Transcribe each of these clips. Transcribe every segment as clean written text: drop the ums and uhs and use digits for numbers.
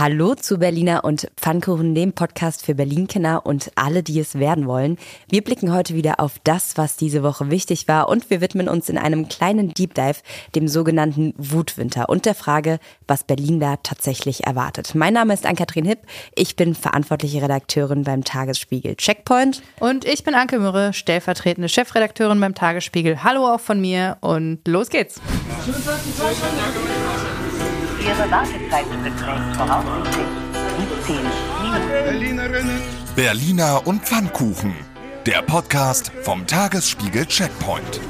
Hallo zu Berliner und Pfannkuchen, dem Podcast für Berlin-Kenner und alle, die es werden wollen. Wir blicken heute wieder auf das, was diese Woche wichtig war, und wir widmen uns in einem kleinen Deep Dive dem sogenannten Wutwinter und der Frage, was Berlin da tatsächlich erwartet. Mein Name ist Ann-Kathrin Hipp, ich bin verantwortliche Redakteurin beim Tagesspiegel Checkpoint. Und ich bin Anke Mürre, stellvertretende Chefredakteurin beim Tagesspiegel. Hallo auch von mir und los geht's. Ihre Wartezeit beträgt voraussichtlich 17 Minuten. Berliner und Pfannkuchen, der Podcast vom Tagesspiegel Checkpoint.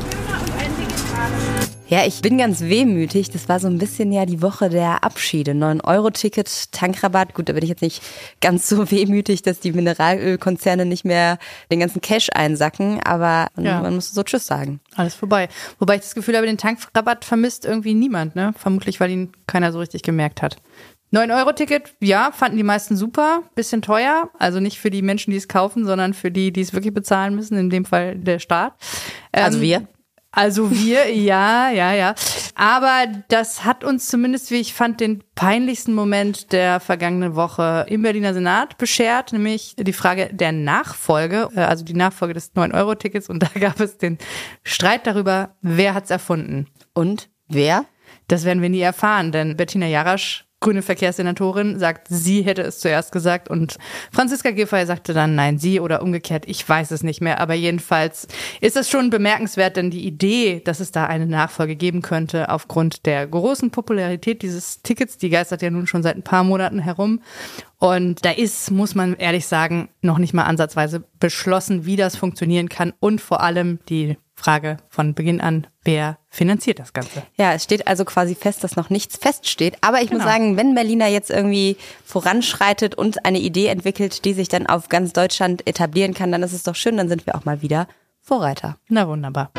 Ja, ich bin ganz wehmütig. Das war so ein bisschen ja die Woche der Abschiede. 9-Euro-Ticket, Tankrabatt. Gut, da bin ich jetzt nicht ganz so wehmütig, dass die Mineralölkonzerne nicht mehr den ganzen Cash einsacken. Aber man muss so Tschüss sagen. Alles vorbei. Wobei ich das Gefühl habe, den Tankrabatt vermisst irgendwie niemand, ne? Vermutlich, weil ihn keiner so richtig gemerkt hat. 9-Euro-Ticket, ja, fanden die meisten super. Bisschen teuer. Also nicht für die Menschen, die es kaufen, sondern für die, die es wirklich bezahlen müssen. In dem Fall der Staat. Also wir? Also wir, ja. Aber das hat uns zumindest, wie ich fand, den peinlichsten Moment der vergangenen Woche im Berliner Senat beschert, nämlich die Frage der Nachfolge, also die Nachfolge des 9-Euro-Tickets. Und da gab es den Streit darüber, wer hat's erfunden. Und wer? Das werden wir nie erfahren, denn Bettina Jarasch, grüne Verkehrssenatorin, sagt, sie hätte es zuerst gesagt, und Franziska Giffey sagte dann, nein, sie, oder umgekehrt, ich weiß es nicht mehr, aber jedenfalls ist es schon bemerkenswert, denn die Idee, dass es da eine Nachfolge geben könnte, aufgrund der großen Popularität dieses Tickets, die geistert ja nun schon seit ein paar Monaten herum, und da ist, muss man ehrlich sagen, noch nicht mal ansatzweise beschlossen, wie das funktionieren kann, und vor allem die Frage von Beginn an, wer finanziert das Ganze? Ja, es steht also quasi fest, dass noch nichts feststeht. Aber ich muss sagen, wenn Berliner jetzt irgendwie voranschreitet und eine Idee entwickelt, die sich dann auf ganz Deutschland etablieren kann, dann ist es doch schön, dann sind wir auch mal wieder Vorreiter. Na wunderbar.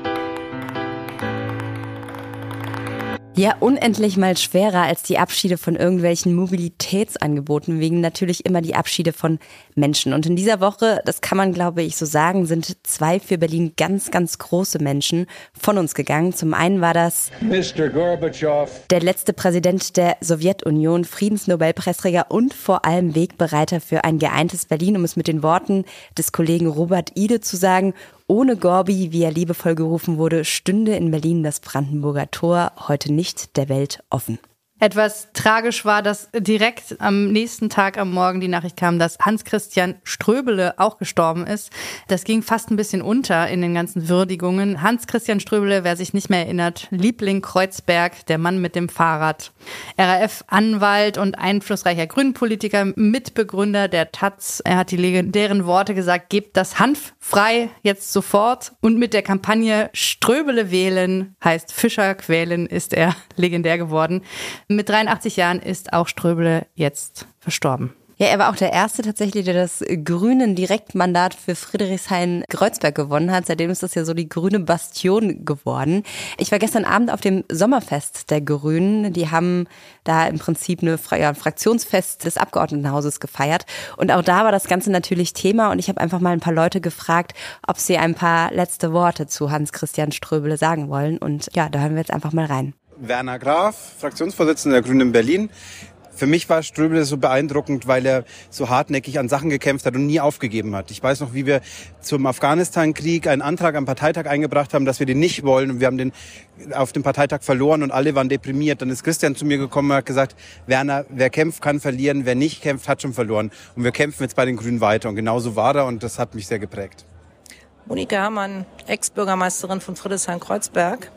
Ja, unendlich mal schwerer als die Abschiede von irgendwelchen Mobilitätsangeboten, wegen natürlich immer die Abschiede von Menschen. Und in dieser Woche, das kann man glaube ich so sagen, sind zwei für Berlin ganz, ganz große Menschen von uns gegangen. Zum einen war das Mr. Gorbatschow, der letzte Präsident der Sowjetunion, Friedensnobelpreisträger und vor allem Wegbereiter für ein geeintes Berlin, um es mit den Worten des Kollegen Robert Ide zu sagen: Ohne Gorbi, wie er liebevoll gerufen wurde, stünde in Berlin das Brandenburger Tor heute nicht der Welt offen. Etwas tragisch war, dass direkt am nächsten Tag am Morgen die Nachricht kam, dass Hans-Christian Ströbele auch gestorben ist. Das ging fast ein bisschen unter in den ganzen Würdigungen. Hans-Christian Ströbele, wer sich nicht mehr erinnert, Liebling Kreuzberg, der Mann mit dem Fahrrad. RAF-Anwalt und einflussreicher Grünenpolitiker, Mitbegründer der taz. Er hat die legendären Worte gesagt: Gebt das Hanf frei, jetzt sofort. Und mit der Kampagne Ströbele wählen heißt Fischer quälen ist er legendär geworden. Mit 83 Jahren ist auch Ströbele jetzt verstorben. Ja, er war auch der Erste tatsächlich, der das grünen Direktmandat für Friedrichshain-Kreuzberg gewonnen hat. Seitdem ist das ja so die grüne Bastion geworden. Ich war gestern Abend auf dem Sommerfest der Grünen. Die haben da im Prinzip ein Fraktionsfest des Abgeordnetenhauses gefeiert. Und auch da war das Ganze natürlich Thema. Und ich habe einfach mal ein paar Leute gefragt, ob sie ein paar letzte Worte zu Hans-Christian Ströbele sagen wollen. Und ja, da hören wir jetzt einfach mal rein. Werner Graf, Fraktionsvorsitzender der Grünen in Berlin. Für mich war Ströbele so beeindruckend, weil er so hartnäckig an Sachen gekämpft hat und nie aufgegeben hat. Ich weiß noch, wie wir zum Afghanistan-Krieg einen Antrag am Parteitag eingebracht haben, dass wir den nicht wollen, und wir haben den auf dem Parteitag verloren und alle waren deprimiert. Dann ist Christian zu mir gekommen und hat gesagt: Werner, wer kämpft, kann verlieren, wer nicht kämpft, hat schon verloren. Und wir kämpfen jetzt bei den Grünen weiter, und genauso war er, und das hat mich sehr geprägt. Monika Herrmann, Ex-Bürgermeisterin von Friedrichshain-Kreuzberg.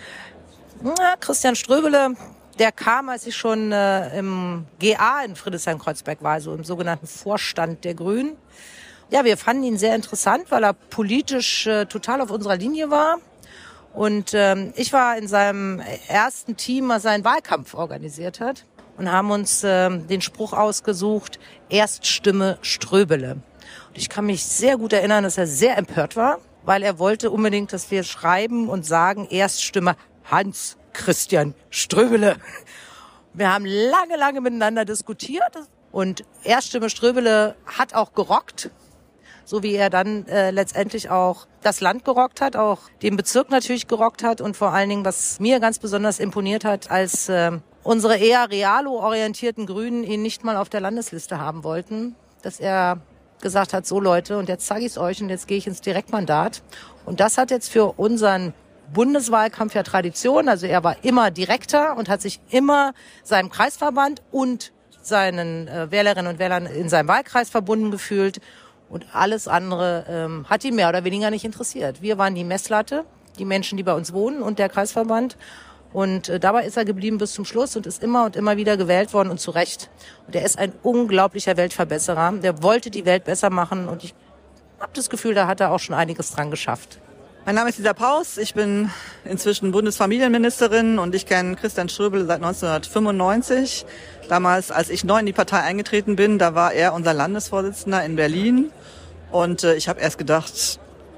Ja, Christian Ströbele, der kam, als ich schon im GA in Friedrichshain-Kreuzberg war, also im sogenannten Vorstand der Grünen. Ja, wir fanden ihn sehr interessant, weil er politisch total auf unserer Linie war. Und ich war in seinem ersten Team, was seinen Wahlkampf organisiert hat, und haben uns den Spruch ausgesucht: Erststimme Ströbele. Und ich kann mich sehr gut erinnern, dass er sehr empört war, weil er wollte unbedingt, dass wir schreiben und sagen: Erststimme Hans-Christian Ströbele. Wir haben lange miteinander diskutiert, und Erststimme Ströbele hat auch gerockt. so wie er dann letztendlich auch das Land gerockt hat, auch den Bezirk natürlich gerockt hat und vor allen Dingen, was mir ganz besonders imponiert hat, als unsere eher realo-orientierten Grünen ihn nicht mal auf der Landesliste haben wollten, dass er gesagt hat, so Leute, und jetzt zeige ich es euch und jetzt gehe ich ins Direktmandat. Und das hat jetzt für unseren Bundeswahlkampf ja Tradition. Also er war immer Direkter und hat sich immer seinem Kreisverband und seinen Wählerinnen und Wählern in seinem Wahlkreis verbunden gefühlt. Und alles andere hat ihn mehr oder weniger nicht interessiert. Wir waren die Messlatte, die Menschen, die bei uns wohnen und der Kreisverband. Und dabei ist er geblieben bis zum Schluss und ist immer und immer wieder gewählt worden und zu Recht. Und er ist ein unglaublicher Weltverbesserer. Der wollte die Welt besser machen und ich habe das Gefühl, da hat er auch schon einiges dran geschafft. Mein Name ist Lisa Paus, ich bin inzwischen Bundesfamilienministerin und ich kenne Christian Ströbele seit 1995. Damals, als ich neu in die Partei eingetreten bin, da war er unser Landesvorsitzender in Berlin. Und ich habe erst gedacht,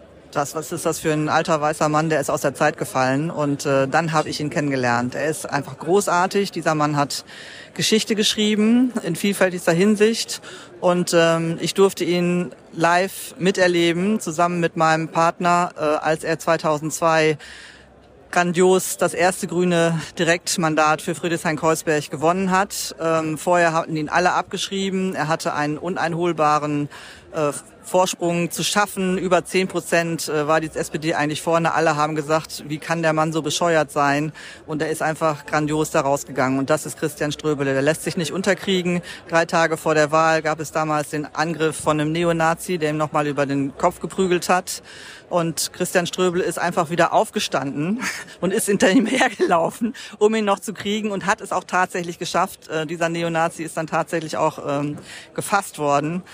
was ist das für ein alter weißer Mann, der ist aus der Zeit gefallen. Und dann habe ich ihn kennengelernt. Er ist einfach großartig. Dieser Mann hat Geschichte geschrieben in vielfältigster Hinsicht. Und ich durfte ihn live miterleben, zusammen mit meinem Partner, als er 2002 grandios das erste grüne Direktmandat für Friedrichshain-Kreuzberg gewonnen hat. Vorher hatten ihn alle abgeschrieben. Er hatte einen uneinholbaren Vorsprung zu schaffen. Über 10% war die SPD eigentlich vorne. Alle haben gesagt, wie kann der Mann so bescheuert sein? Und er ist einfach grandios da rausgegangen. Und das ist Christian Ströbele. Der lässt sich nicht unterkriegen. 3 Tage vor der Wahl gab es damals den Angriff von einem Neonazi, der ihm nochmal über den Kopf geprügelt hat. Und Christian Ströbele ist einfach wieder aufgestanden und ist hinter ihm hergelaufen, um ihn noch zu kriegen und hat es auch tatsächlich geschafft. Dieser Neonazi ist dann tatsächlich auch gefasst worden.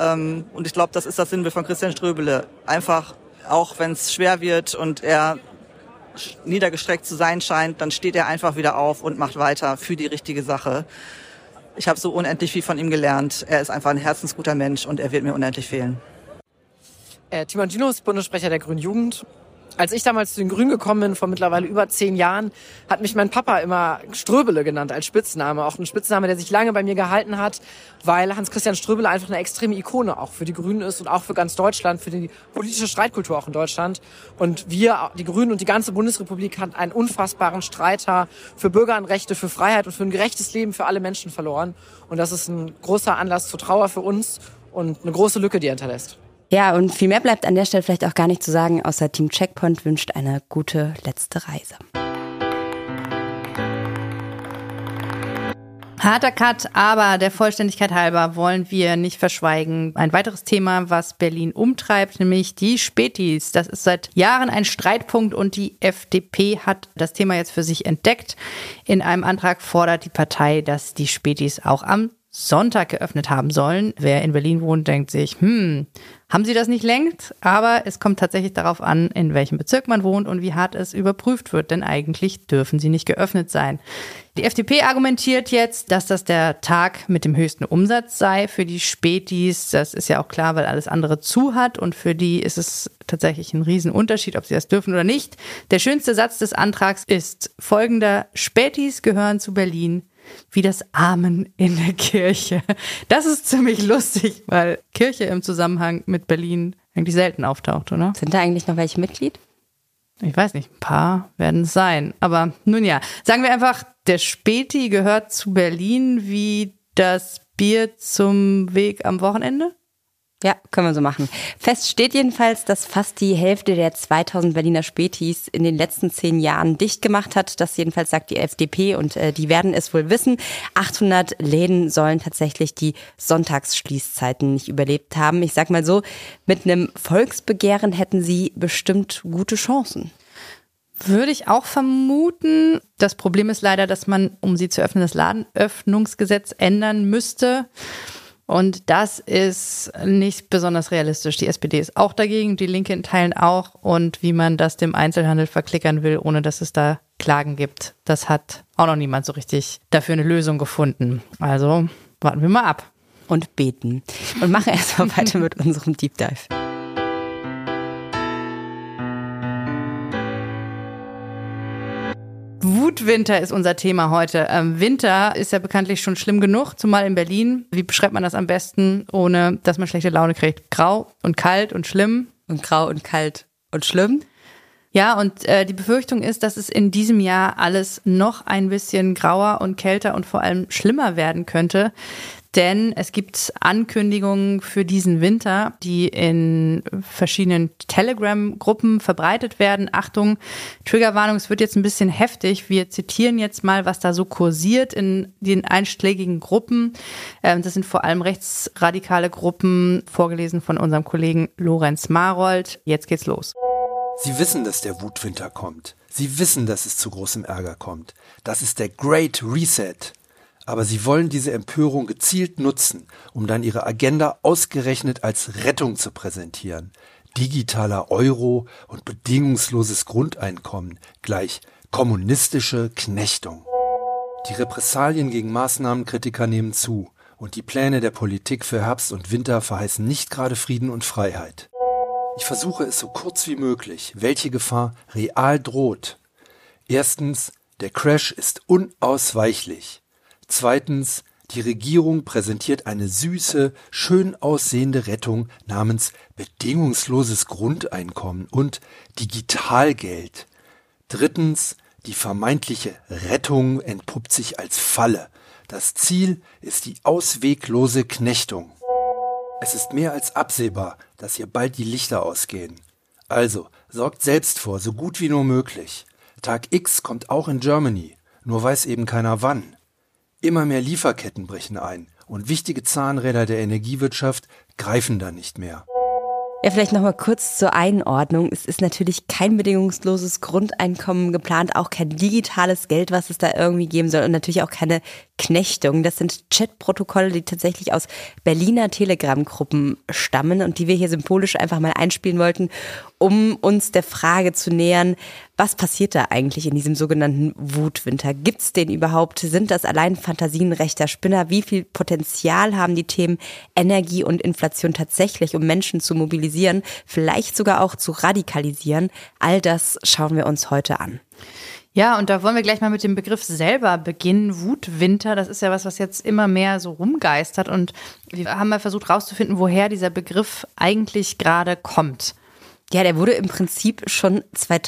Und ich glaube, das ist das Sinnbild von Christian Ströbele. Einfach, auch wenn es schwer wird und er niedergestreckt zu sein scheint, dann steht er einfach wieder auf und macht weiter für die richtige Sache. Ich habe so unendlich viel von ihm gelernt. Er ist einfach ein herzensguter Mensch und er wird mir unendlich fehlen. Timon Dinos, Bundessprecher der Grünen Jugend. Als ich damals zu den Grünen gekommen bin, vor mittlerweile über 10 Jahren, hat mich mein Papa immer Ströbele genannt als Spitzname. Auch ein Spitzname, der sich lange bei mir gehalten hat, weil Hans-Christian Ströbele einfach eine extreme Ikone auch für die Grünen ist und auch für ganz Deutschland, für die politische Streitkultur auch in Deutschland. Und wir, die Grünen und die ganze Bundesrepublik, hat einen unfassbaren Streiter für Bürgerrechte, für Freiheit und für ein gerechtes Leben für alle Menschen verloren. Und das ist ein großer Anlass zur Trauer für uns und eine große Lücke, die er hinterlässt. Ja, und viel mehr bleibt an der Stelle vielleicht auch gar nicht zu sagen, außer Team Checkpoint wünscht eine gute letzte Reise. Harter Cut, aber der Vollständigkeit halber wollen wir nicht verschweigen. Ein weiteres Thema, was Berlin umtreibt, nämlich die Spätis. Das ist seit Jahren ein Streitpunkt und die FDP hat das Thema jetzt für sich entdeckt. In einem Antrag fordert die Partei, dass die Spätis auch am Sonntag geöffnet haben sollen. Wer in Berlin wohnt, denkt sich, haben sie das nicht längst? Aber es kommt tatsächlich darauf an, in welchem Bezirk man wohnt und wie hart es überprüft wird, denn eigentlich dürfen sie nicht geöffnet sein. Die FDP argumentiert jetzt, dass das der Tag mit dem höchsten Umsatz sei für die Spätis. Das ist ja auch klar, weil alles andere zu hat und für die ist es tatsächlich ein Riesenunterschied, ob sie das dürfen oder nicht. Der schönste Satz des Antrags ist folgender: Spätis gehören zu Berlin wie das Amen in der Kirche. Das ist ziemlich lustig, weil Kirche im Zusammenhang mit Berlin eigentlich selten auftaucht, oder? Sind da eigentlich noch welche Mitglied? Ich weiß nicht, ein paar werden es sein. Aber nun ja, sagen wir einfach, der Späti gehört zu Berlin wie das Bier zum Weg am Wochenende? Ja, können wir so machen. Fest steht jedenfalls, dass fast die Hälfte der 2000 Berliner Spätis in den letzten 10 Jahren dicht gemacht hat. Das jedenfalls sagt die FDP und die werden es wohl wissen. 800 Läden sollen tatsächlich die Sonntagsschließzeiten nicht überlebt haben. Ich sag mal so, mit einem Volksbegehren hätten sie bestimmt gute Chancen. Würde ich auch vermuten. Das Problem ist leider, dass man, um sie zu öffnen, das Ladenöffnungsgesetz ändern müsste. Und das ist nicht besonders realistisch. Die SPD ist auch dagegen, die Linke in Teilen auch. Und wie man das dem Einzelhandel verklickern will, ohne dass es da Klagen gibt, das hat auch noch niemand so richtig dafür eine Lösung gefunden. Also warten wir mal ab. Und beten. Und machen erstmal weiter mit unserem Deep Dive. Wutwinter ist unser Thema heute. Winter ist ja bekanntlich schon schlimm genug, zumal in Berlin. Wie beschreibt man das am besten, ohne dass man schlechte Laune kriegt? Grau und kalt und schlimm. Und grau und kalt und schlimm. Ja, und die Befürchtung ist, dass es in diesem Jahr alles noch ein bisschen grauer und kälter und vor allem schlimmer werden könnte. Denn es gibt Ankündigungen für diesen Winter, die in verschiedenen Telegram-Gruppen verbreitet werden. Achtung, Triggerwarnung, es wird jetzt ein bisschen heftig. Wir zitieren jetzt mal, was da so kursiert in den einschlägigen Gruppen. Das sind vor allem rechtsradikale Gruppen, vorgelesen von unserem Kollegen Lorenz Marold. Jetzt geht's los. Sie wissen, dass der Wutwinter kommt. Sie wissen, dass es zu großem Ärger kommt. Das ist der Great Reset. Aber sie wollen diese Empörung gezielt nutzen, um dann ihre Agenda ausgerechnet als Rettung zu präsentieren. Digitaler Euro und bedingungsloses Grundeinkommen gleich kommunistische Knechtung. Die Repressalien gegen Maßnahmenkritiker nehmen zu und die Pläne der Politik für Herbst und Winter verheißen nicht gerade Frieden und Freiheit. Ich versuche es so kurz wie möglich, welche Gefahr real droht. Erstens, der Crash ist unausweichlich. Zweitens, die Regierung präsentiert eine süße, schön aussehende Rettung namens bedingungsloses Grundeinkommen und Digitalgeld. Drittens, die vermeintliche Rettung entpuppt sich als Falle. Das Ziel ist die ausweglose Knechtung. Es ist mehr als absehbar, dass hier bald die Lichter ausgehen. Also, sorgt selbst vor, so gut wie nur möglich. Tag X kommt auch in Germany, nur weiß eben keiner wann. Immer mehr Lieferketten brechen ein und wichtige Zahnräder der Energiewirtschaft greifen dann nicht mehr. Ja, vielleicht nochmal kurz zur Einordnung. Es ist natürlich kein bedingungsloses Grundeinkommen geplant, auch kein digitales Geld, was es da irgendwie geben soll und natürlich auch keine Knechtung. Das sind Chatprotokolle, die tatsächlich aus Berliner Telegram-Gruppen stammen und die wir hier symbolisch einfach mal einspielen wollten, um uns der Frage zu nähern, was passiert da eigentlich in diesem sogenannten Wutwinter? Gibt's den überhaupt? Sind das allein Fantasien rechter Spinner? Wie viel Potenzial haben die Themen Energie und Inflation tatsächlich, um Menschen zu mobilisieren, vielleicht sogar auch zu radikalisieren? All das schauen wir uns heute an. Ja, und da wollen wir gleich mal mit dem Begriff selber beginnen. Wutwinter, das ist ja was jetzt immer mehr so rumgeistert. Und wir haben mal versucht rauszufinden, woher dieser Begriff eigentlich gerade kommt. Ja, der wurde im Prinzip schon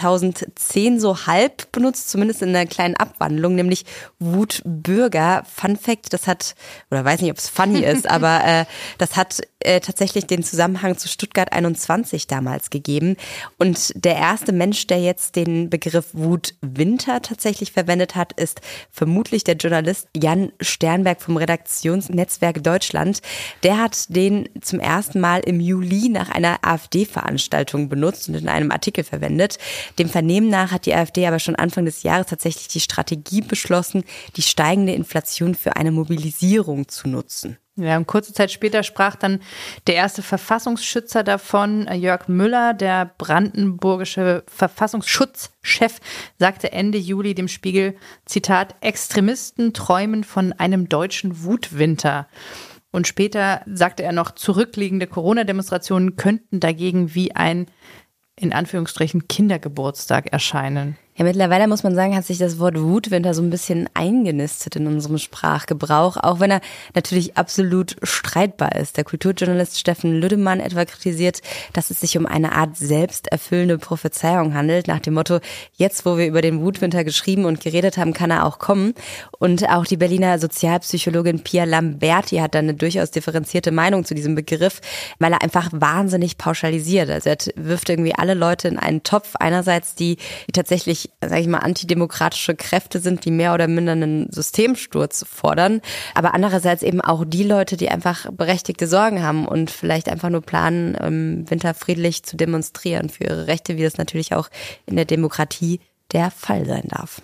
2010 so halb benutzt, zumindest in einer kleinen Abwandlung, nämlich Wutbürger. Fun Fact, das hat, oder weiß nicht, ob es funny ist, aber das hat tatsächlich den Zusammenhang zu Stuttgart 21 damals gegeben. Und der erste Mensch, der jetzt den Begriff Wutwinter tatsächlich verwendet hat, ist vermutlich der Journalist Jan Sternberg vom Redaktionsnetzwerk Deutschland. Der hat den zum ersten Mal im Juli nach einer AfD-Veranstaltung benutzt und in einem Artikel verwendet. Dem Vernehmen nach hat die AfD aber schon Anfang des Jahres tatsächlich die Strategie beschlossen, die steigende Inflation für eine Mobilisierung zu nutzen. Ja, und kurze Zeit später sprach dann der erste Verfassungsschützer davon, Jörg Müller, der brandenburgische Verfassungsschutzchef, sagte Ende Juli dem Spiegel, Zitat, Extremisten träumen von einem deutschen Wutwinter. Und später sagte er noch, zurückliegende Corona-Demonstrationen könnten dagegen wie ein, in Anführungsstrichen, Kindergeburtstag erscheinen. Ja, mittlerweile muss man sagen, hat sich das Wort Wutwinter so ein bisschen eingenistet in unserem Sprachgebrauch, auch wenn er natürlich absolut streitbar ist. Der Kulturjournalist Steffen Lüdemann etwa kritisiert, dass es sich um eine Art selbsterfüllende Prophezeiung handelt, nach dem Motto, jetzt wo wir über den Wutwinter geschrieben und geredet haben, kann er auch kommen. Und auch die Berliner Sozialpsychologin Pia Lamberti hat dann eine durchaus differenzierte Meinung zu diesem Begriff, weil er einfach wahnsinnig pauschalisiert. Also er wirft irgendwie alle Leute in einen Topf. Einerseits die tatsächlich, sage ich mal, antidemokratische Kräfte sind, die mehr oder minder einen Systemsturz fordern, aber andererseits eben auch die Leute, die einfach berechtigte Sorgen haben und vielleicht einfach nur planen, im Winter friedlich zu demonstrieren für ihre Rechte, wie das natürlich auch in der Demokratie der Fall sein darf.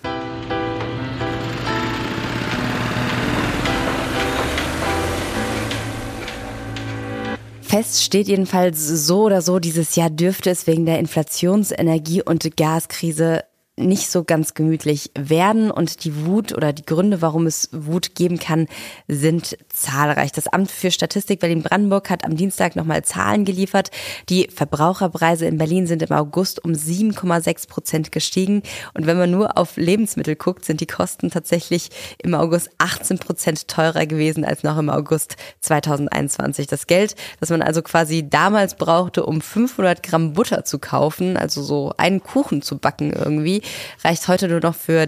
Fest steht jedenfalls so oder so, dieses Jahr dürfte es wegen der Inflations-, Energie- und Gaskrise nicht so ganz gemütlich werden. Und die Wut oder die Gründe, warum es Wut geben kann, sind zahlreich. Das Amt für Statistik Berlin-Brandenburg hat am Dienstag nochmal Zahlen geliefert. Die Verbraucherpreise in Berlin sind im August um 7,6% gestiegen. Und wenn man nur auf Lebensmittel guckt, sind die Kosten tatsächlich im August 18% teurer gewesen als noch im August 2021. Das Geld, das man also quasi damals brauchte, um 500 Gramm Butter zu kaufen, also so einen Kuchen zu backen irgendwie, reicht heute nur noch für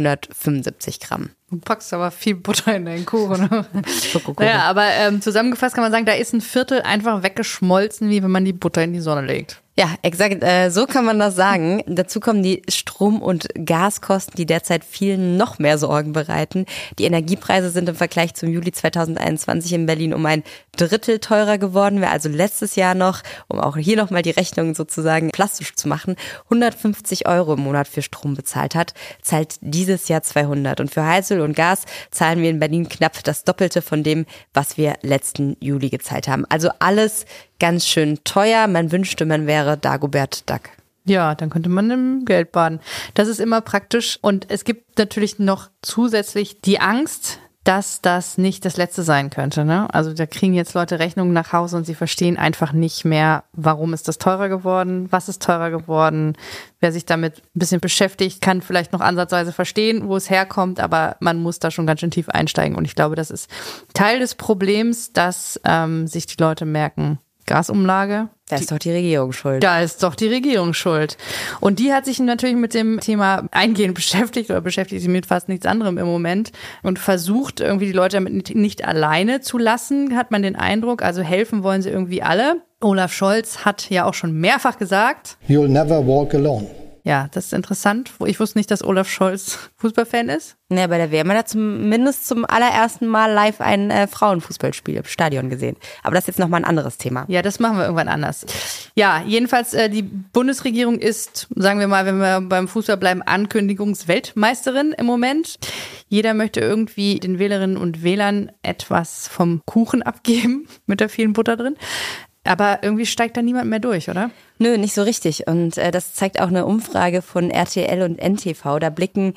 375 Gramm. Du packst aber viel Butter in deinen Kuchen. Naja, aber zusammengefasst kann man sagen, da ist ein Viertel einfach weggeschmolzen, wie wenn man die Butter in die Sonne legt. Ja, exakt, so kann man das sagen. Dazu kommen die Strom- und Gaskosten, die derzeit vielen noch mehr Sorgen bereiten. Die Energiepreise sind im Vergleich zum Juli 2021 in Berlin um ein Drittel teurer geworden. Wer also letztes Jahr noch, um auch hier nochmal die Rechnung sozusagen plastisch zu machen, 150 € im Monat für Strom bezahlt hat, zahlt dieses Jahr 200. Und für Heizöl und Gas zahlen wir in Berlin knapp das Doppelte von dem, was wir letzten Juli gezahlt haben. Also alles ganz schön teuer. Man wünschte, man wäre Dagobert Duck. Ja, dann könnte man im Geld baden. Das ist immer praktisch. Und es gibt natürlich noch zusätzlich die Angst, dass das nicht das Letzte sein könnte. Ne? Also da kriegen jetzt Leute Rechnungen nach Hause und sie verstehen einfach nicht mehr, warum ist das teurer geworden, was ist teurer geworden. Wer sich damit ein bisschen beschäftigt, kann vielleicht noch ansatzweise verstehen, wo es herkommt, aber man muss da schon ganz schön tief einsteigen. Und ich glaube, das ist Teil des Problems, dass sich die Leute merken, Gasumlage. Da ist doch die Regierung schuld. Da ist doch die Regierung schuld. Und die hat sich natürlich mit dem Thema eingehend beschäftigt oder beschäftigt sich mit fast nichts anderem im Moment und versucht irgendwie die Leute damit nicht alleine zu lassen, hat man den Eindruck. Also helfen wollen sie irgendwie alle. Olaf Scholz hat ja auch schon mehrfach gesagt, You'll never walk alone. Ja, das ist interessant. Ich wusste nicht, dass Olaf Scholz Fußballfan ist. Ja, bei der WM hat er zumindest zum allerersten Mal live ein Frauenfußballspiel im Stadion gesehen. Aber das ist jetzt nochmal ein anderes Thema. Ja, das machen wir irgendwann anders. Ja, jedenfalls die Bundesregierung ist, sagen wir mal, wenn wir beim Fußball bleiben, Ankündigungsweltmeisterin im Moment. Jeder möchte irgendwie den Wählerinnen und Wählern etwas vom Kuchen abgeben mit der vielen Butter drin. Aber irgendwie steigt da niemand mehr durch, oder? Nö, nicht so richtig. Und das zeigt auch eine Umfrage von RTL und NTV. Da blicken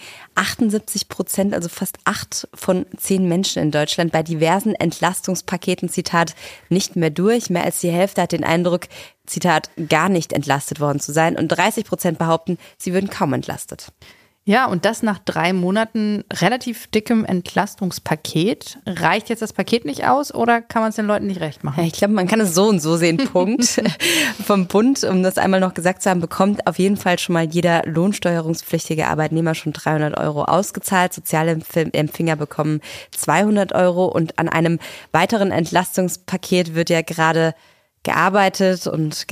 78%, also fast 8 von 10 Menschen in Deutschland bei diversen Entlastungspaketen, Zitat, nicht mehr durch. Mehr als die Hälfte hat den Eindruck, Zitat, gar nicht entlastet worden zu sein. Und 30% behaupten, sie würden kaum entlastet. Ja, und das nach 3 Monaten relativ dickem Entlastungspaket. Reicht jetzt das Paket nicht aus oder kann man es den Leuten nicht recht machen? Ja, ich glaube, man kann es so und so sehen, Punkt. Vom Bund, um das einmal noch gesagt zu haben, bekommt auf jeden Fall schon mal jeder lohnsteuerungspflichtige Arbeitnehmer schon 300 € ausgezahlt. Sozialempfänger bekommen 200 € und an einem weiteren Entlastungspaket wird ja gerade gearbeitet und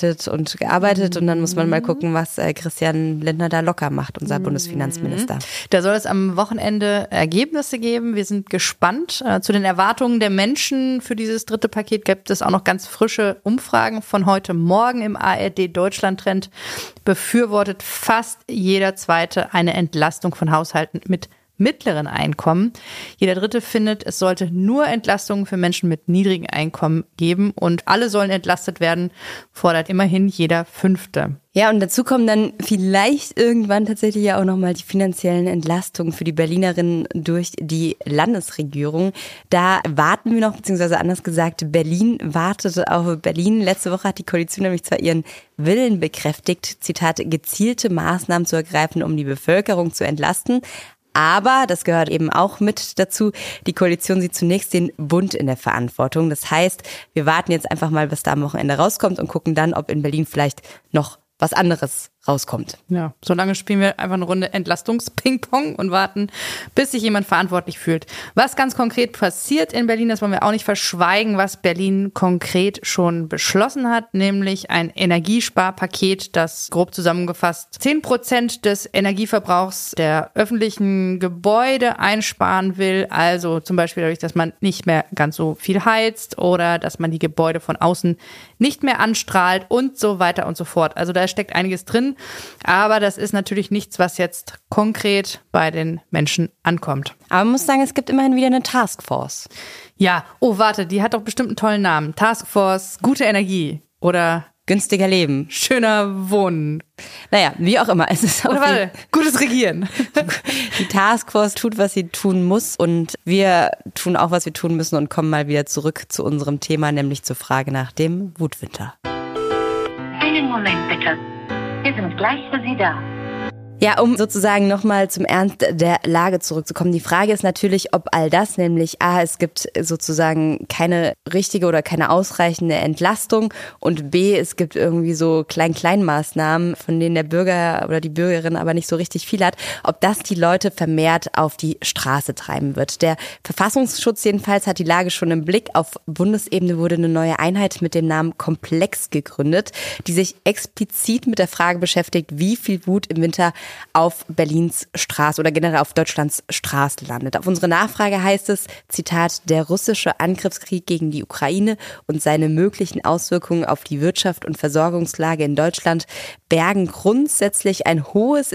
dann muss man mal gucken, was Christian Lindner da locker macht, unser Bundesfinanzminister. Da soll es am Wochenende Ergebnisse geben. Wir sind gespannt. Zu den Erwartungen der Menschen für dieses dritte Paket gibt es auch noch ganz frische Umfragen von heute Morgen im ARD Deutschland-Trend. Befürwortet fast jeder Zweite eine Entlastung von Haushalten mit mittleren Einkommen. Jeder Dritte findet, es sollte nur Entlastungen für Menschen mit niedrigen Einkommen geben und alle sollen entlastet werden, fordert immerhin jeder Fünfte. Ja, und dazu kommen dann vielleicht irgendwann tatsächlich ja auch nochmal die finanziellen Entlastungen für die Berlinerinnen durch die Landesregierung. Da warten wir noch, beziehungsweise anders gesagt, Berlin wartet auf Berlin. Letzte Woche hat die Koalition nämlich zwar ihren Willen bekräftigt, Zitat, gezielte Maßnahmen zu ergreifen, um die Bevölkerung zu entlasten. Aber, das gehört eben auch mit dazu, die Koalition sieht zunächst den Bund in der Verantwortung. Das heißt, wir warten jetzt einfach mal, bis da am Wochenende rauskommt und gucken dann, ob in Berlin vielleicht noch was anderes rauskommt. Ja, solange spielen wir einfach eine Runde Entlastungs-Ping-Pong und warten, bis sich jemand verantwortlich fühlt. Was ganz konkret passiert in Berlin, das wollen wir auch nicht verschweigen, was Berlin konkret schon beschlossen hat, nämlich ein Energiesparpaket, das grob zusammengefasst 10% des Energieverbrauchs der öffentlichen Gebäude einsparen will. Also zum Beispiel dadurch, dass man nicht mehr ganz so viel heizt oder dass man die Gebäude von außen nicht mehr anstrahlt und so weiter und so fort. Also da steckt einiges drin. Aber das ist natürlich nichts, was jetzt konkret bei den Menschen ankommt. Aber man muss sagen, es gibt immerhin wieder eine Taskforce. Ja, oh warte, die hat doch bestimmt einen tollen Namen. Taskforce Gute Energie oder günstiger leben. Schöner Wohnen. Naja, wie auch immer. Es ist Oder warte, gutes Regieren. Die Taskforce tut, was sie tun muss und wir tun auch, was wir tun müssen und kommen mal wieder zurück zu unserem Thema, nämlich zur Frage nach dem Wutwinter. Einen Moment bitte. Wir sind gleich für Sie da. Ja, um sozusagen nochmal zum Ernst der Lage zurückzukommen. Die Frage ist natürlich, ob all das, nämlich A, es gibt sozusagen keine richtige oder keine ausreichende Entlastung und B, es gibt irgendwie so Klein-Klein-Maßnahmen, von denen der Bürger oder die Bürgerin aber nicht so richtig viel hat, ob das die Leute vermehrt auf die Straße treiben wird. Der Verfassungsschutz jedenfalls hat die Lage schon im Blick. Auf Bundesebene wurde eine neue Einheit mit dem Namen Komplex gegründet, die sich explizit mit der Frage beschäftigt, wie viel Wut im Winter auf Berlins Straße oder generell auf Deutschlands Straße landet. Auf unsere Nachfrage heißt es, Zitat, der russische Angriffskrieg gegen die Ukraine und seine möglichen Auswirkungen auf die Wirtschaft und Versorgungslage in Deutschland bergen grundsätzlich ein hohes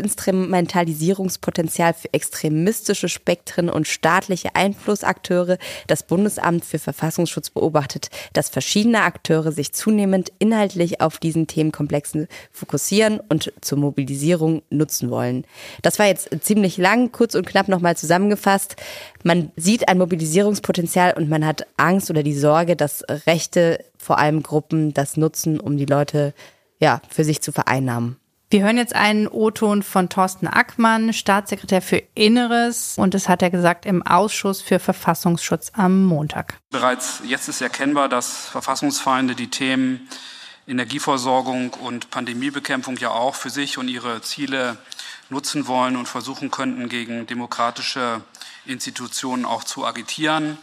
Instrumentalisierungspotenzial für extremistische Spektren und staatliche Einflussakteure. Das Bundesamt für Verfassungsschutz beobachtet, dass verschiedene Akteure sich zunehmend inhaltlich auf diesen Themenkomplexen fokussieren und zur Mobilisierung nutzen wollen. Das war jetzt ziemlich lang, kurz und knapp nochmal zusammengefasst. Man sieht ein Mobilisierungspotenzial und man hat Angst oder die Sorge, dass rechte, vor allem Gruppen, das nutzen, um die Leute für sich zu vereinnahmen. Wir hören jetzt einen O-Ton von Thorsten Ackmann, Staatssekretär für Inneres. Und das hat er gesagt im Ausschuss für Verfassungsschutz am Montag. Bereits jetzt ist erkennbar, dass Verfassungsfeinde die Themen Energieversorgung und Pandemiebekämpfung ja auch für sich und ihre Ziele nutzen wollen und versuchen könnten, gegen demokratische Institutionen auch zu agitieren.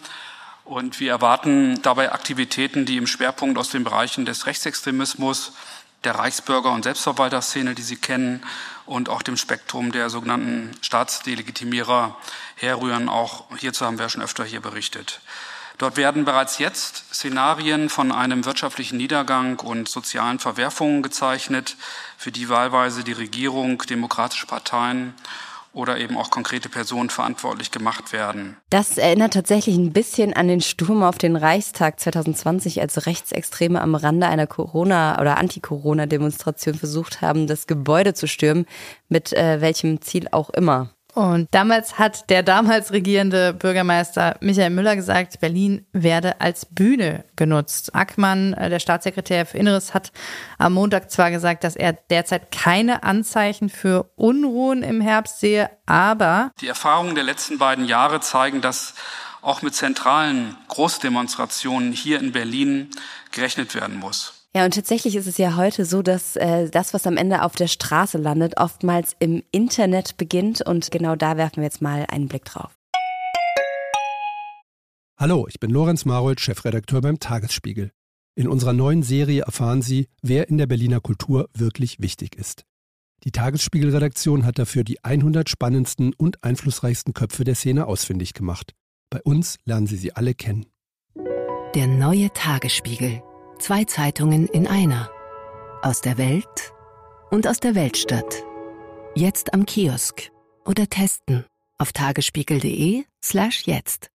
Und wir erwarten dabei Aktivitäten, die im Schwerpunkt aus den Bereichen des Rechtsextremismus, der Reichsbürger- und Selbstverwalterszene, die Sie kennen, und auch dem Spektrum der sogenannten Staatsdelegitimierer herrühren. Auch hierzu haben wir schon öfter hier berichtet. Dort werden bereits jetzt Szenarien von einem wirtschaftlichen Niedergang und sozialen Verwerfungen gezeichnet, für die wahlweise die Regierung, demokratische Parteien oder eben auch konkrete Personen verantwortlich gemacht werden. Das erinnert tatsächlich ein bisschen an den Sturm auf den Reichstag 2020, als Rechtsextreme am Rande einer Corona- oder Anti-Corona-Demonstration versucht haben, das Gebäude zu stürmen, mit welchem Ziel auch immer. Und damals hat der damals regierende Bürgermeister Michael Müller gesagt, Berlin werde als Bühne genutzt. Ackmann, der Staatssekretär für Inneres, hat am Montag zwar gesagt, dass er derzeit keine Anzeichen für Unruhen im Herbst sehe, aber die Erfahrungen der letzten beiden Jahre zeigen, dass auch mit zentralen Großdemonstrationen hier in Berlin gerechnet werden muss. Ja, und tatsächlich ist es ja heute so, dass das, was am Ende auf der Straße landet, oftmals im Internet beginnt. Und genau da werfen wir jetzt mal einen Blick drauf. Hallo, ich bin Lorenz Marold, Chefredakteur beim Tagesspiegel. In unserer neuen Serie erfahren Sie, wer in der Berliner Kultur wirklich wichtig ist. Die Tagesspiegel-Redaktion hat dafür die 100 spannendsten und einflussreichsten Köpfe der Szene ausfindig gemacht. Bei uns lernen Sie sie alle kennen. Der neue Tagesspiegel. 2 Zeitungen in einer. Aus der Welt und aus der Weltstadt. Jetzt am Kiosk oder testen auf tagesspiegel.de/jetzt.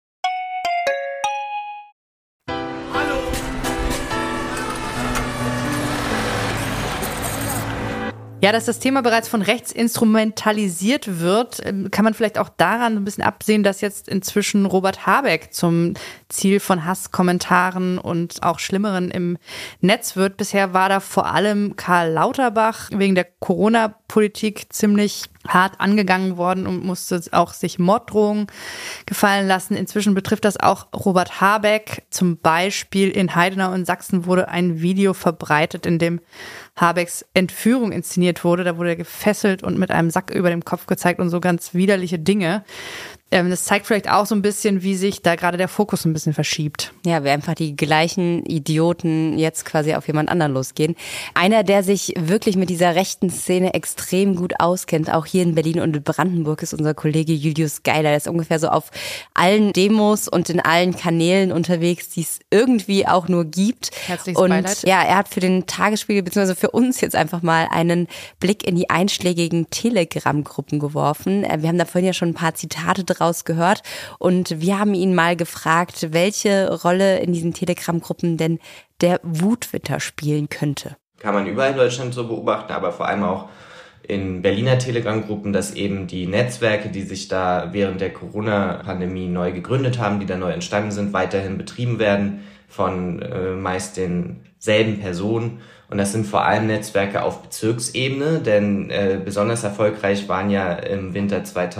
Ja, dass das Thema bereits von rechts instrumentalisiert wird, kann man vielleicht auch daran ein bisschen absehen, dass jetzt inzwischen Robert Habeck zum Ziel von Hasskommentaren und auch Schlimmeren im Netz wird. Bisher war da vor allem Karl Lauterbach wegen der Corona-Politik ziemlich hart angegangen worden und musste auch sich Morddrohungen gefallen lassen. Inzwischen betrifft das auch Robert Habeck. Zum Beispiel in Heidenau in Sachsen wurde ein Video verbreitet, in dem Habecks Entführung inszeniert wurde. Da wurde er gefesselt und mit einem Sack über dem Kopf gezeigt und so ganz widerliche Dinge. Das zeigt vielleicht auch so ein bisschen, wie sich da gerade der Fokus ein bisschen verschiebt. Ja, wie einfach die gleichen Idioten jetzt quasi auf jemand anderen losgehen. Einer, der sich wirklich mit dieser rechten Szene extrem gut auskennt, auch hier in Berlin und Brandenburg, ist unser Kollege Julius Geiler. Der ist ungefähr so auf allen Demos und in allen Kanälen unterwegs, die es irgendwie auch nur gibt. Herzliches Beileid. Und ja, er hat für den Tagesspiegel bzw. für uns jetzt einfach mal einen Blick in die einschlägigen Telegram-Gruppen geworfen. Wir haben da vorhin ja schon ein paar Zitate draus gehört und wir haben ihn mal gefragt, welche Rolle in diesen Telegram-Gruppen denn der Wutwinter spielen könnte. kann man überall in Deutschland so beobachten, aber vor allem auch in Berliner Telegram-Gruppen, dass eben die Netzwerke, die sich da während der Corona-Pandemie neu gegründet haben, die da neu entstanden sind, weiterhin betrieben werden von meist denselben Personen. Und das sind vor allem Netzwerke auf Bezirksebene, denn besonders erfolgreich waren ja im Winter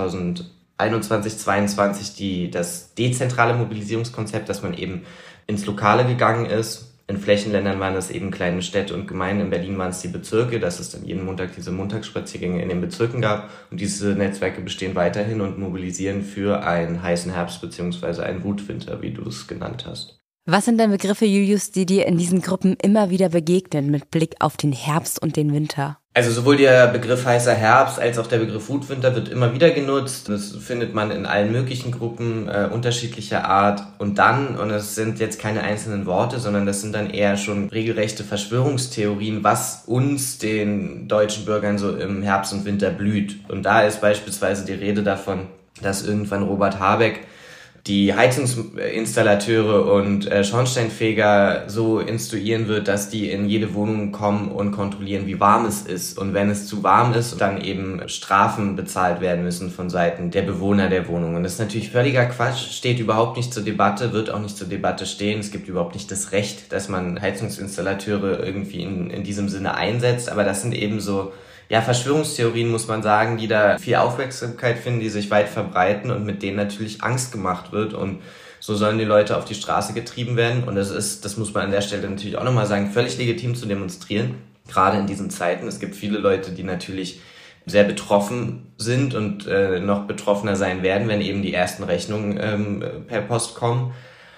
2021/22 das dezentrale Mobilisierungskonzept, dass man eben ins Lokale gegangen ist. In Flächenländern waren das eben kleine Städte und Gemeinden. In Berlin waren es die Bezirke, dass es dann jeden Montag diese Montagsspaziergänge in den Bezirken gab. Und diese Netzwerke bestehen weiterhin und mobilisieren für einen heißen Herbst bzw. einen Wutwinter, wie du es genannt hast. Was sind denn Begriffe, Julius, die dir in diesen Gruppen immer wieder begegnen mit Blick auf den Herbst und den Winter? Also sowohl der Begriff heißer Herbst als auch der Begriff Wutwinter wird immer wieder genutzt. Das findet man in allen möglichen Gruppen unterschiedlicher Art. Und das sind jetzt keine einzelnen Worte, sondern das sind dann eher schon regelrechte Verschwörungstheorien, was uns, den deutschen Bürgern, so im Herbst und Winter blüht. Und da ist beispielsweise die Rede davon, dass irgendwann Robert Habeck die Heizungsinstallateure und Schornsteinfeger so instruieren wird, dass die in jede Wohnung kommen und kontrollieren, wie warm es ist. Und wenn es zu warm ist, dann eben Strafen bezahlt werden müssen von Seiten der Bewohner der Wohnung. Und das ist natürlich völliger Quatsch, steht überhaupt nicht zur Debatte, wird auch nicht zur Debatte stehen. Es gibt überhaupt nicht das Recht, dass man Heizungsinstallateure irgendwie in diesem Sinne einsetzt. Aber das sind eben so Verschwörungstheorien, muss man sagen, die da viel Aufmerksamkeit finden, die sich weit verbreiten und mit denen natürlich Angst gemacht wird. Und so sollen die Leute auf die Straße getrieben werden. Und das muss man an der Stelle natürlich auch nochmal sagen, völlig legitim zu demonstrieren, gerade in diesen Zeiten. Es gibt viele Leute, die natürlich sehr betroffen sind und noch betroffener sein werden, wenn eben die ersten Rechnungen per Post kommen.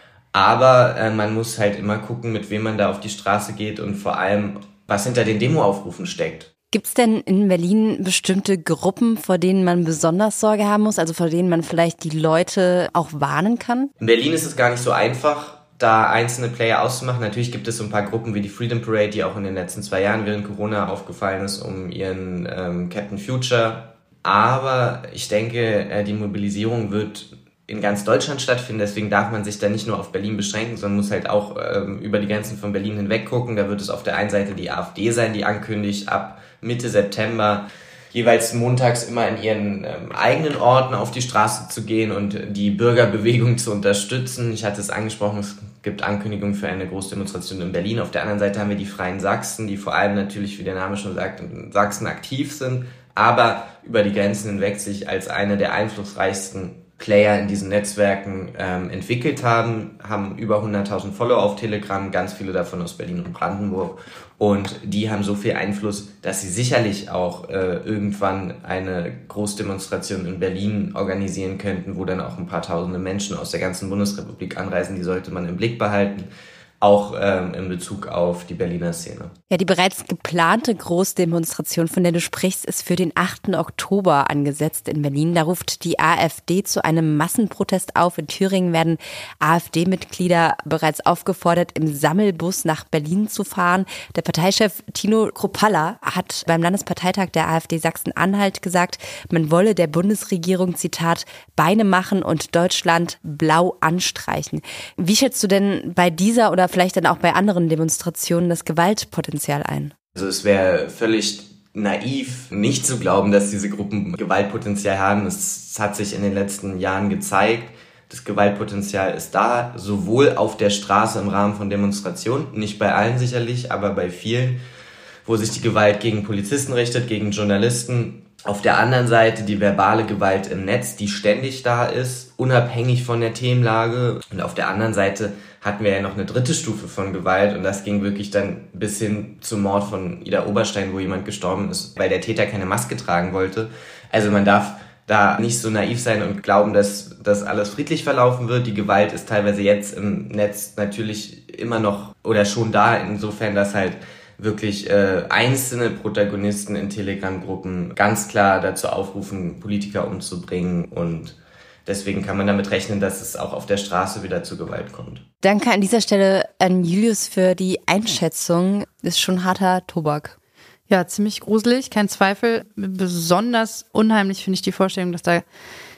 Aber man muss halt immer gucken, mit wem man da auf die Straße geht und vor allem, was hinter den Demoaufrufen steckt. Gibt es denn in Berlin bestimmte Gruppen, vor denen man besonders Sorge haben muss, also vor denen man vielleicht die Leute auch warnen kann? In Berlin ist es gar nicht so einfach, da einzelne Player auszumachen. Natürlich gibt es so ein paar Gruppen wie die Freedom Parade, die auch in den letzten 2 Jahren während Corona aufgefallen ist, um ihren Captain Future. Aber ich denke, die Mobilisierung wird in ganz Deutschland stattfinden, deswegen darf man sich da nicht nur auf Berlin beschränken, sondern muss halt auch über die Grenzen von Berlin hinweg gucken. Da wird es auf der einen Seite die AfD sein, die ankündigt, ab Mitte September jeweils montags immer in ihren eigenen Orten auf die Straße zu gehen und die Bürgerbewegung zu unterstützen. Ich hatte es angesprochen, es gibt Ankündigungen für eine Großdemonstration in Berlin. Auf der anderen Seite haben wir die Freien Sachsen, die vor allem natürlich, wie der Name schon sagt, in Sachsen aktiv sind, aber über die Grenzen hinweg sich als eine der einflussreichsten Player in diesen Netzwerken entwickelt haben über 100.000 Follower auf Telegram, ganz viele davon aus Berlin und Brandenburg. Und die haben so viel Einfluss, dass sie sicherlich auch irgendwann eine Großdemonstration in Berlin organisieren könnten, wo dann auch ein paar tausende Menschen aus der ganzen Bundesrepublik anreisen. Die sollte man im Blick behalten, auch in Bezug auf die Berliner Szene. Ja, die bereits geplante Großdemonstration, von der du sprichst, ist für den 8. Oktober angesetzt in Berlin. Da ruft die AfD zu einem Massenprotest auf. In Thüringen werden AfD-Mitglieder bereits aufgefordert, im Sammelbus nach Berlin zu fahren. Der Parteichef Tino Kruppalla hat beim Landesparteitag der AfD Sachsen-Anhalt gesagt, man wolle der Bundesregierung, Zitat, Beine machen und Deutschland blau anstreichen. Wie schätzt du denn bei dieser oder vielleicht dann auch bei anderen Demonstrationen das Gewaltpotenzial ein? Also es wäre völlig naiv, nicht zu glauben, dass diese Gruppen Gewaltpotenzial haben. Es hat sich in den letzten Jahren gezeigt. Das Gewaltpotenzial ist da, sowohl auf der Straße im Rahmen von Demonstrationen, nicht bei allen sicherlich, aber bei vielen, wo sich die Gewalt gegen Polizisten richtet, gegen Journalisten. Auf der anderen Seite die verbale Gewalt im Netz, die ständig da ist, unabhängig von der Themenlage. Und auf der anderen Seite hatten wir ja noch eine 3. Stufe von Gewalt und das ging wirklich dann bis hin zum Mord von Ida Oberstein, wo jemand gestorben ist, weil der Täter keine Maske tragen wollte. Also man darf da nicht so naiv sein und glauben, dass das alles friedlich verlaufen wird. Die Gewalt ist teilweise jetzt im Netz natürlich immer noch oder schon da, insofern, dass halt wirklich einzelne Protagonisten in Telegram-Gruppen ganz klar dazu aufrufen, Politiker umzubringen und deswegen kann man damit rechnen, dass es auch auf der Straße wieder zu Gewalt kommt. Danke an dieser Stelle an Julius für die Einschätzung. Ist schon harter Tobak. Ja, ziemlich gruselig, kein Zweifel. Besonders unheimlich finde ich die Vorstellung, dass da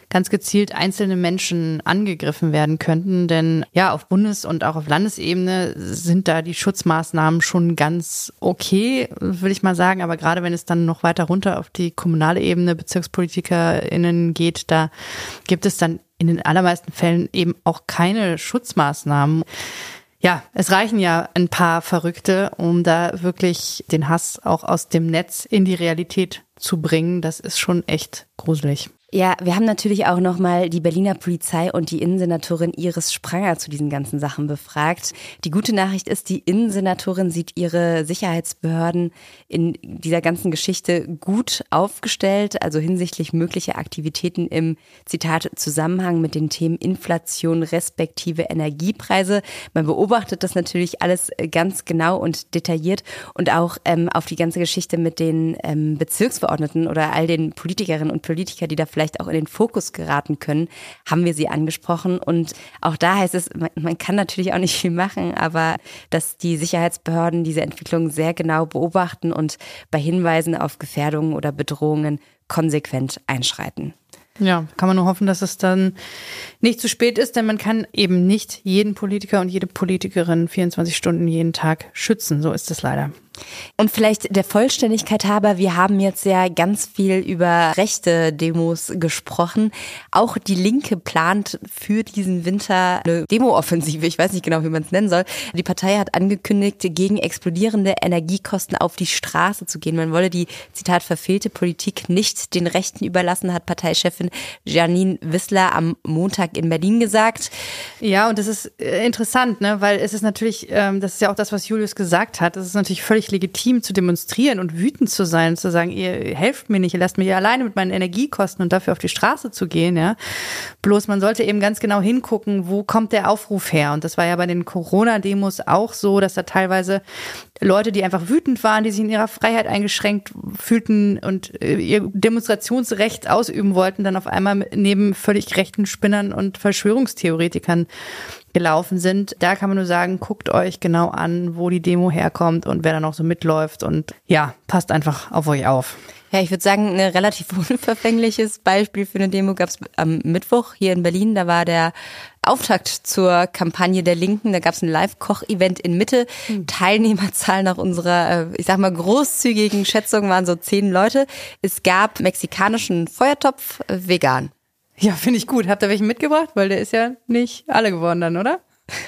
ganz gezielt einzelne Menschen angegriffen werden könnten. Denn ja, auf Bundes- und auch auf Landesebene sind da die Schutzmaßnahmen schon ganz okay, würde ich mal sagen. Aber gerade wenn es dann noch weiter runter auf die kommunale Ebene, BezirkspolitikerInnen geht, da gibt es dann in den allermeisten Fällen eben auch keine Schutzmaßnahmen. Ja, es reichen ja ein paar Verrückte, um da wirklich den Hass auch aus dem Netz in die Realität zu bringen. Das ist schon echt gruselig. Ja, wir haben natürlich auch nochmal die Berliner Polizei und die Innensenatorin Iris Spranger zu diesen ganzen Sachen befragt. Die gute Nachricht ist, die Innensenatorin sieht ihre Sicherheitsbehörden in dieser ganzen Geschichte gut aufgestellt, also hinsichtlich möglicher Aktivitäten im, Zitat, Zusammenhang mit den Themen Inflation respektive Energiepreise. Man beobachtet das natürlich alles ganz genau und detailliert und auch auf die ganze Geschichte mit den Bezirksverordneten oder all den Politikerinnen und Politikern, die da vielleicht auch in den Fokus geraten können, haben wir sie angesprochen. Und auch da heißt es, man kann natürlich auch nicht viel machen, aber dass die Sicherheitsbehörden diese Entwicklung sehr genau beobachten und bei Hinweisen auf Gefährdungen oder Bedrohungen konsequent einschreiten. Ja, kann man nur hoffen, dass es dann nicht zu spät ist, denn man kann eben nicht jeden Politiker und jede Politikerin 24 Stunden jeden Tag schützen. So ist es leider. Und vielleicht der Vollständigkeit halber, wir haben jetzt ja ganz viel über rechte Demos gesprochen. Auch die Linke plant für diesen Winter eine Demo-Offensive. Ich weiß nicht genau, wie man es nennen soll. Die Partei hat angekündigt, gegen explodierende Energiekosten auf die Straße zu gehen. Man wolle die, Zitat, verfehlte Politik nicht den Rechten überlassen, hat Parteichefin Janine Wissler am Montag in Berlin gesagt. Ja, und das ist interessant, ne, weil es ist natürlich, das ist ja auch das, was Julius gesagt hat, es ist natürlich völlig legitim zu demonstrieren und wütend zu sein, zu sagen, ihr helft mir nicht, ihr lasst mich alleine mit meinen Energiekosten und dafür auf die Straße zu gehen, ja. Bloß man sollte eben ganz genau hingucken, wo kommt der Aufruf her? Und das war ja bei den Corona-Demos auch so, dass da teilweise Leute, die einfach wütend waren, die sich in ihrer Freiheit eingeschränkt fühlten und ihr Demonstrationsrecht ausüben wollten, dann auf einmal neben völlig rechten Spinnern und Verschwörungstheoretikern gelaufen sind. Da kann man nur sagen, guckt euch genau an, wo die Demo herkommt und wer da noch so mitläuft und ja, passt einfach auf euch auf. Ja, ich würde sagen, ein relativ unverfängliches Beispiel für eine Demo gab es am Mittwoch hier in Berlin. Da war der Auftakt zur Kampagne der Linken. Da gab es ein Live-Koch-Event in Mitte. Teilnehmerzahl nach unserer, ich sag mal, großzügigen Schätzung waren so 10 Leute. Es gab mexikanischen Feuertopf, vegan. Ja, finde ich gut. Habt ihr welchen mitgebracht? Weil der ist ja nicht alle geworden dann, oder?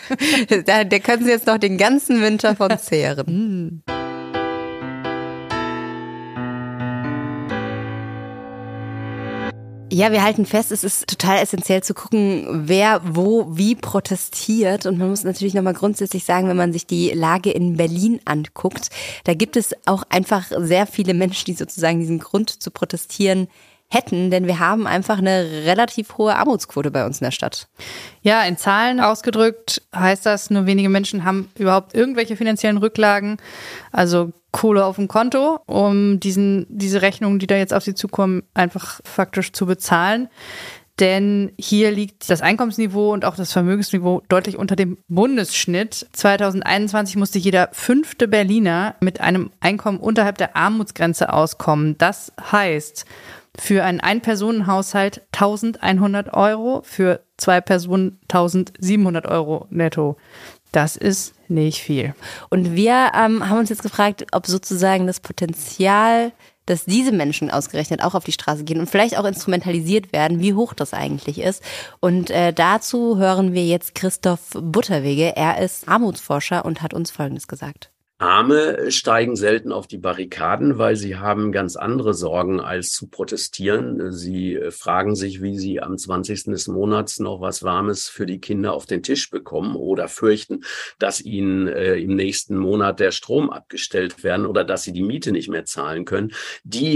Der können Sie jetzt noch den ganzen Winter von zehren. Ja, wir halten fest, es ist total essentiell zu gucken, wer wo wie protestiert. Und man muss natürlich nochmal grundsätzlich sagen, wenn man sich die Lage in Berlin anguckt, da gibt es auch einfach sehr viele Menschen, die sozusagen diesen Grund zu protestieren hätten, denn wir haben einfach eine relativ hohe Armutsquote bei uns in der Stadt. Ja, in Zahlen ausgedrückt heißt das, nur wenige Menschen haben überhaupt irgendwelche finanziellen Rücklagen, also Kohle auf dem Konto, um diese Rechnungen, die da jetzt auf sie zukommen, einfach faktisch zu bezahlen. Denn hier liegt das Einkommensniveau und auch das Vermögensniveau deutlich unter dem Bundesschnitt. 2021 musste jeder 5. Berliner mit einem Einkommen unterhalb der Armutsgrenze auskommen. Das heißt, für einen Ein-Personen-Haushalt 1.100 Euro, für 2 Personen 1.700 Euro netto. Das ist nicht viel. Und wir haben uns jetzt gefragt, ob sozusagen das Potenzial, dass diese Menschen ausgerechnet auch auf die Straße gehen und vielleicht auch instrumentalisiert werden, wie hoch das eigentlich ist. Und dazu hören wir jetzt Christoph Butterwege. Er ist Armutsforscher und hat uns Folgendes gesagt. Arme steigen selten auf die Barrikaden, weil sie haben ganz andere Sorgen, als zu protestieren. Sie fragen sich, wie sie am 20. des Monats noch was Warmes für die Kinder auf den Tisch bekommen oder fürchten, dass ihnen im nächsten Monat der Strom abgestellt werden oder dass sie die Miete nicht mehr zahlen können. Die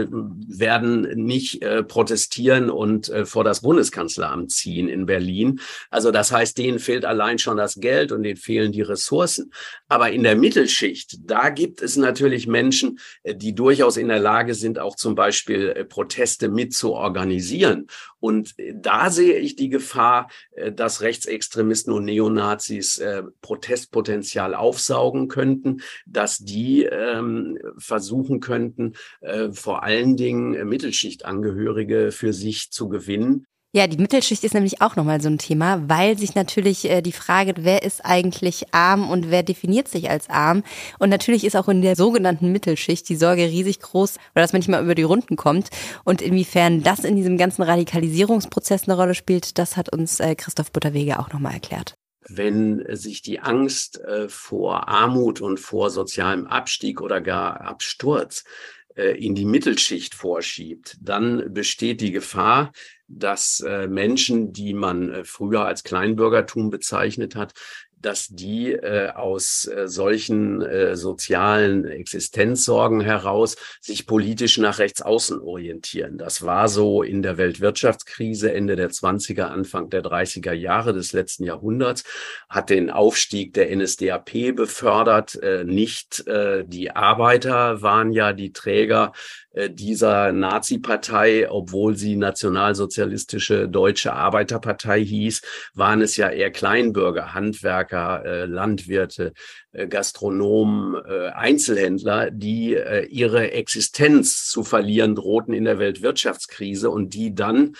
werden nicht protestieren und vor das Bundeskanzleramt ziehen in Berlin. Also das heißt, denen fehlt allein schon das Geld und denen fehlen die Ressourcen. Aber in der Mittelschicht, da gibt es natürlich Menschen, die durchaus in der Lage sind, auch zum Beispiel Proteste mit zu organisieren. Und da sehe ich die Gefahr, dass Rechtsextremisten und Neonazis Protestpotenzial aufsaugen könnten, dass die versuchen könnten, vor allen Dingen Mittelschichtangehörige für sich zu gewinnen. Ja, die Mittelschicht ist nämlich auch nochmal so ein Thema, weil sich natürlich die Frage, wer ist eigentlich arm und wer definiert sich als arm? Und natürlich ist auch in der sogenannten Mittelschicht die Sorge riesig groß, oder dass man nicht mal über die Runden kommt. Und inwiefern das in diesem ganzen Radikalisierungsprozess eine Rolle spielt, das hat uns Christoph Butterweger auch nochmal erklärt. Wenn sich die Angst vor Armut und vor sozialem Abstieg oder gar Absturz in die Mittelschicht vorschiebt, dann besteht die Gefahr, dass Menschen, die man früher als Kleinbürgertum bezeichnet hat, dass die aus solchen sozialen Existenzsorgen heraus sich politisch nach rechts außen orientieren. Das war so in der Weltwirtschaftskrise Ende der 20er, Anfang der 30er Jahre des letzten Jahrhunderts, hat den Aufstieg der NSDAP befördert. Nicht die Arbeiter waren ja die Träger dieser Nazi-Partei, obwohl sie Nationalsozialistische Deutsche Arbeiterpartei hieß, waren es ja eher Kleinbürger, Handwerker, Landwirte, Gastronomen, Einzelhändler, die ihre Existenz zu verlieren drohten in der Weltwirtschaftskrise und die dann,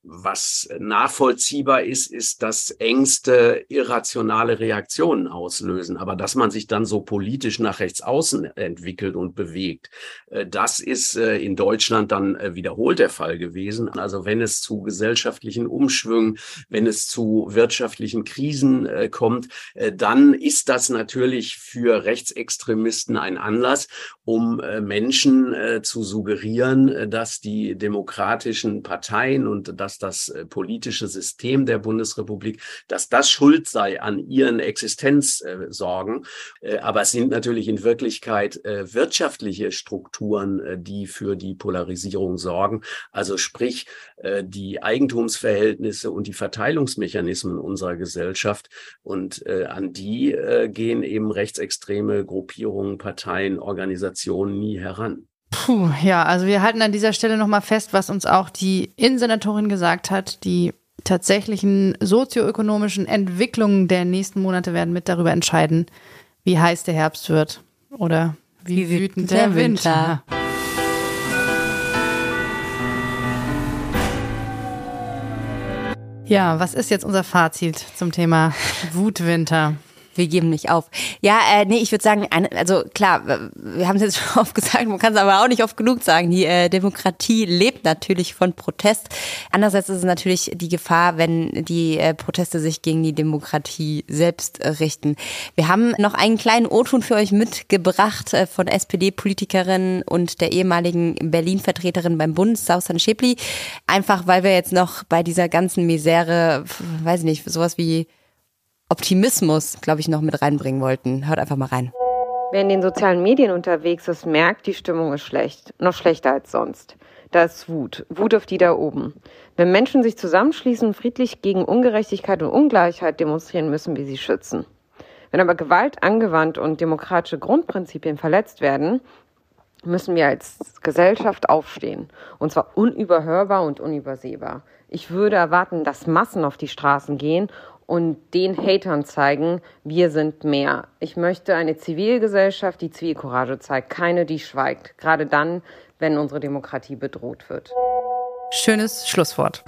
was nachvollziehbar ist, dass Ängste irrationale Reaktionen auslösen. Aber dass man sich dann so politisch nach rechts außen entwickelt und bewegt, das ist in Deutschland dann wiederholt der Fall gewesen. Also wenn es zu gesellschaftlichen Umschwüngen, wenn es zu wirtschaftlichen Krisen kommt, dann ist das natürlich für Rechtsextremisten ein Anlass, um Menschen zu suggerieren, dass die demokratischen Parteien und dass das politische System der Bundesrepublik, dass das schuld sei an ihren Existenzsorgen. Aber es sind natürlich in Wirklichkeit wirtschaftliche Strukturen, die für die Polarisierung sorgen. Also sprich, die Eigentumsverhältnisse und die Verteilungsmechanismen unserer Gesellschaft. Und an die gehen eben rechtsextreme Gruppierungen, Parteien, Organisationen nie heran. Puh, ja, also wir halten an dieser Stelle nochmal fest, was uns auch die Innensenatorin gesagt hat. Die tatsächlichen sozioökonomischen Entwicklungen der nächsten Monate werden mit darüber entscheiden, wie heiß der Herbst wird oder wie wütend der Winter. Ja, was ist jetzt unser Fazit zum Thema Wutwinter? Wir geben nicht auf. Ja, ich würde sagen, also klar, wir haben es jetzt schon oft gesagt, man kann es aber auch nicht oft genug sagen, die Demokratie lebt natürlich von Protest. Andererseits ist es natürlich die Gefahr, wenn die Proteste sich gegen die Demokratie selbst richten. Wir haben noch einen kleinen O-Ton für euch mitgebracht von SPD-Politikerin und der ehemaligen Berlin-Vertreterin beim Bund, Sausan Schäpli. Einfach, weil wir jetzt noch bei dieser ganzen Misere, weiß ich nicht, sowas wie Optimismus, glaube ich, noch mit reinbringen wollten. Hört einfach mal rein. Wer in den sozialen Medien unterwegs ist, merkt, die Stimmung ist schlecht. Noch schlechter als sonst. Da ist Wut. Wut auf die da oben. Wenn Menschen sich zusammenschließen und friedlich gegen Ungerechtigkeit und Ungleichheit demonstrieren, müssen wir sie schützen. Wenn aber Gewalt angewandt und demokratische Grundprinzipien verletzt werden, müssen wir als Gesellschaft aufstehen. Und zwar unüberhörbar und unübersehbar. Ich würde erwarten, dass Massen auf die Straßen gehen und den Hatern zeigen, wir sind mehr. Ich möchte eine Zivilgesellschaft, die Zivilcourage zeigt, keine, die schweigt. Gerade dann, wenn unsere Demokratie bedroht wird. Schönes Schlusswort.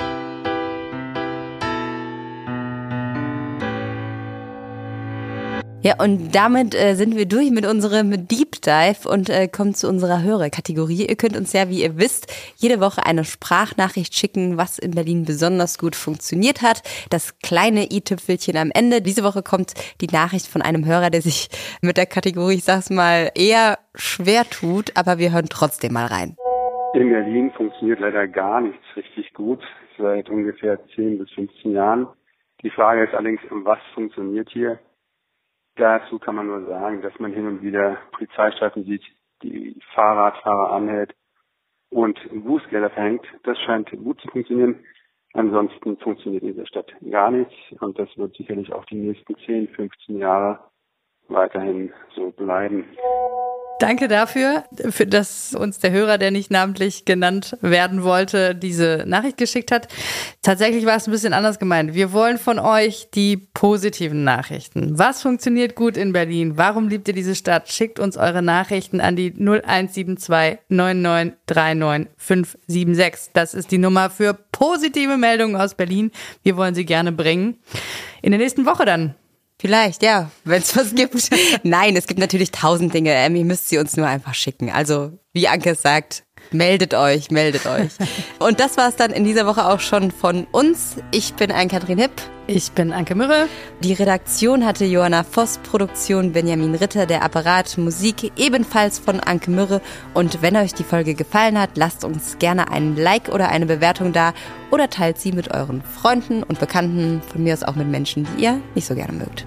Ja, und damit sind wir durch mit unserem Deep Dive und kommen zu unserer Hörerkategorie. Ihr könnt uns ja, wie ihr wisst, jede Woche eine Sprachnachricht schicken, was in Berlin besonders gut funktioniert hat. Das kleine i-Tüpfelchen am Ende. Diese Woche kommt die Nachricht von einem Hörer, der sich mit der Kategorie, ich sag's mal, eher schwer tut, aber wir hören trotzdem mal rein. In Berlin funktioniert leider gar nichts richtig gut, seit ungefähr 10 bis 15 Jahren. Die Frage ist allerdings, was funktioniert hier? Dazu kann man nur sagen, dass man hin und wieder Polizeistreifen sieht, die Fahrradfahrer anhält und Bußgelder verhängt. Das scheint gut zu funktionieren. Ansonsten funktioniert in dieser Stadt gar nichts und das wird sicherlich auch die nächsten 10, 15 Jahre weiterhin so bleiben. Danke dafür, dass uns der Hörer, der nicht namentlich genannt werden wollte, diese Nachricht geschickt hat. Tatsächlich war es ein bisschen anders gemeint. Wir wollen von euch die positiven Nachrichten. Was funktioniert gut in Berlin? Warum liebt ihr diese Stadt? Schickt uns eure Nachrichten an die 0172 9939 576. Das ist die Nummer für positive Meldungen aus Berlin. Wir wollen sie gerne bringen. In der nächsten Woche dann. Vielleicht, ja, wenn es was gibt. Nein, es gibt natürlich 1000 Dinge. Ihr müsst sie uns nur einfach schicken. Also, wie Anke sagt, meldet euch. Und das war's dann in dieser Woche auch schon von uns. Ich bin Ann-Kathrin Hipp. Ich bin Anke Mürre. Die Redaktion hatte Johanna Voss, Produktion Benjamin Ritter, der Apparat, Musik ebenfalls von Anke Mürre. Und wenn euch die Folge gefallen hat, lasst uns gerne einen Like oder eine Bewertung da oder teilt sie mit euren Freunden und Bekannten, von mir aus auch mit Menschen, die ihr nicht so gerne mögt.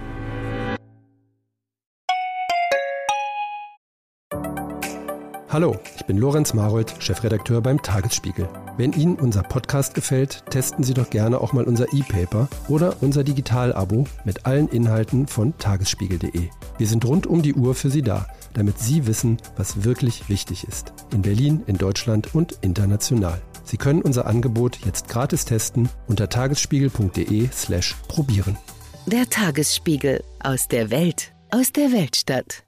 Hallo, ich bin Lorenz Marold, Chefredakteur beim Tagesspiegel. Wenn Ihnen unser Podcast gefällt, testen Sie doch gerne auch mal unser E-Paper oder unser Digital-Abo mit allen Inhalten von tagesspiegel.de. Wir sind rund um die Uhr für Sie da, damit Sie wissen, was wirklich wichtig ist. In Berlin, in Deutschland und international. Sie können unser Angebot jetzt gratis testen unter tagesspiegel.de/probieren. Der Tagesspiegel, aus der Welt, aus der Weltstadt.